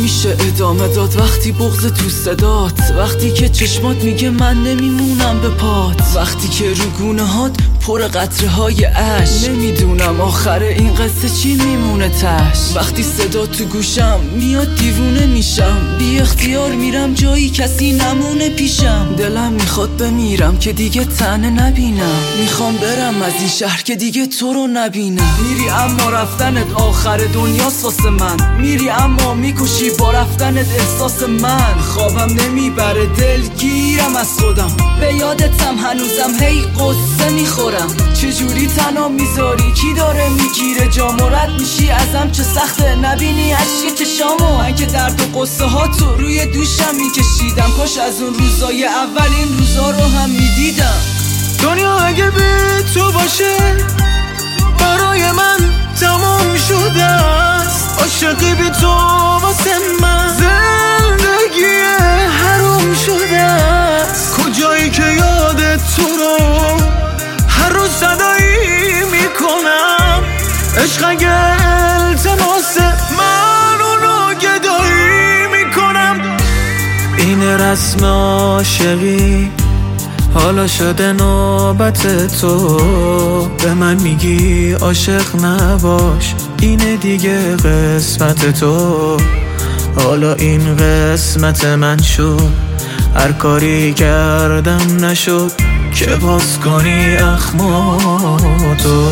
نمیشه ادامه داد وقتی بغض تو صدات، وقتی که چشمات میگه من نمیمونم به پات، وقتی که رو گونه هات پر قطره های اش، نمیدونم آخر این قصه چی میمونه تش. وقتی صدا تو گوشم میاد دیوونه میشم، بی اختیار میرم جایی کسی نمونه پیشم. دلم میخواد بمیرم که دیگه تنه نبینم، میخوام برم از این شهر که دیگه تو رو نبینم. میری اما رفتنت آخر دنیاست واسه من، میری اما میکشی با رفتنت احساس من. خوابم نمیبره دلگیرم از خودم، به یادتم هنوزم هی قصه میخورم. چجوری تنها میذاری کی داره میگیره جام، رد میشی ازم چه سخته نبینی عشق چشامو. من که درد و قصه ها تو روی دوشم میکشیدم، کاش از اون روزای اول این روزا رو هم میدیدم. دنیا اگه به تو باشه برای من تمام شده است، عاشقی بی تو واسه من زندگی حرام شده است. کجایی که یاد تو رو هر روز صدایی میکنم، عشق اگه التماس من اونو گدایی میکنم. این رسم عاشقی حالا شده نوبت تو، به من میگی عاشق نباش، اینه دیگه قسمت تو. حالا این قسمت من شد، هر کاری کردم نشد که باز کنی اخماتو.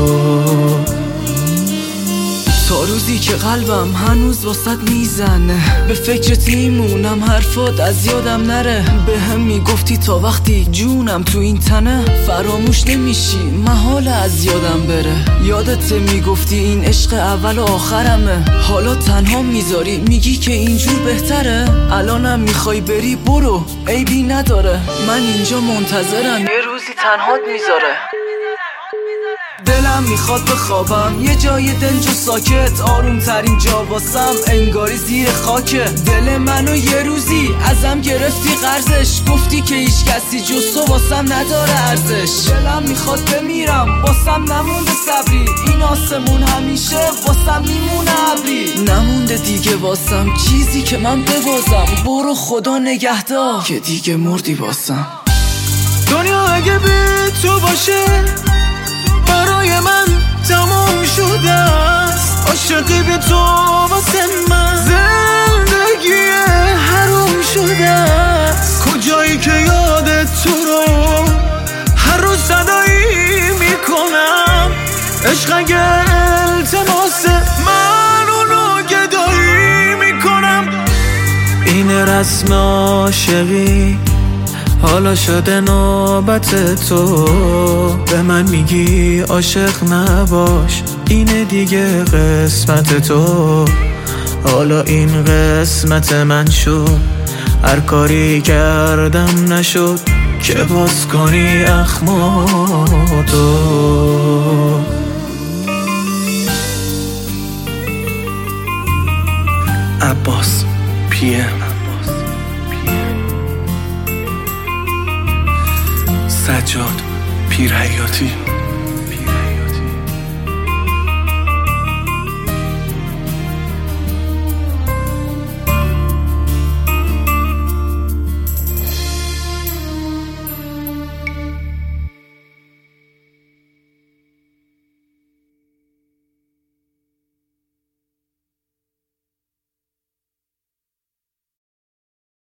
تا روزی که قلبم هنوز واسط میزنه، به فکرت میمونم حرفات از یادم نره. به هم میگفتی تا وقتی جونم تو این تنه، فراموش نمیشی محال از یادم بره. یادت میگفتی این عشق اول و آخرمه، حالا تنها میذاری میگی که اینجور بهتره. الانم میخوای بری برو عیبی نداره، من اینجا منتظرم یه روزی تنهات میذاره. دلم میخواد بخوابم یه جای دنج و ساکت، آروم ترین جا واسم انگاری زیر خاکه. دل منو یه روزی ازم گرفتی قرضش، گفتی که هیچ کسی جز تو واسم نداره ارزش. دلم میخواد بمیرم واسم نمونده صبری، این آسمون همیشه واسم میمونه ابری. نمونده دیگه واسم چیزی که من ببازم، برو خدا نگهدار که دیگه مردی واسم. دنیا اگه به تو باشه برای من تمام شده است، عاشقی بی تو واسه من زندگی حرام شده است. کجایی که یاد تو رو هر روز صدایی میکنم، عشق اگه التماس من اونو گدایی میکنم. این رسم عاشقی حالا شده نوبت تو، به من میگی عاشق نباش، اینه دیگه قسمت تو. حالا این قسمت من شد، هر کاری کردم نشد که باز کنی اخماتو. عباس PM سجاد پیرحیاتی.